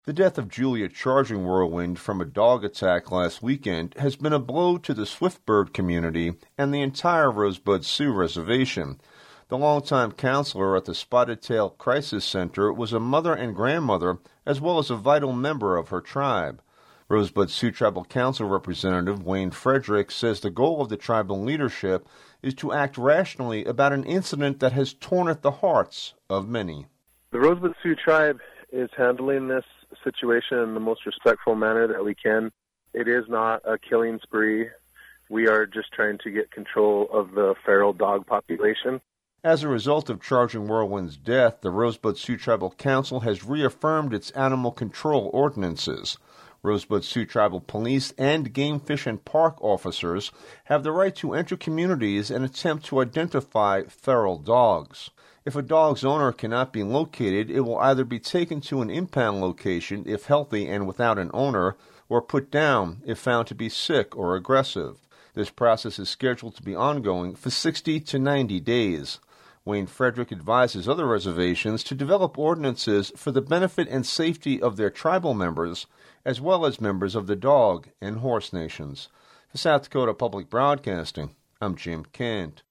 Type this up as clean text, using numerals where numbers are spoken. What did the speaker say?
The death of Julia Charging Whirlwind from a dog attack last weekend has been a blow to the Swiftbird community and the entire Rosebud Sioux Reservation. The longtime counselor at the Spotted Tail Crisis Center was a mother and grandmother, as well as a vital member of her tribe. Rosebud Sioux Tribal Council Representative Wayne Frederick says the goal of the tribal leadership is to act rationally about an incident that has torn at the hearts of many. The Rosebud Sioux Tribe is handling this situation in the most respectful manner that we can. It is not a killing spree. We are just trying to get control of the feral dog population. As a result of Charging Whirlwind's death, the Rosebud Sioux Tribal Council has reaffirmed its animal control ordinances. Rosebud Sioux Tribal Police and Game Fish and Park officers have the right to enter communities and attempt to identify feral dogs. If a dog's owner cannot be located, it will either be taken to an impound location if healthy and without an owner, or put down if found to be sick or aggressive. This process is scheduled to be ongoing for 60 to 90 days. Wayne Frederick advises other reservations to develop ordinances for the benefit and safety of their tribal members, as well as members of the dog and horse nations. For South Dakota Public Broadcasting, I'm Jim Kent.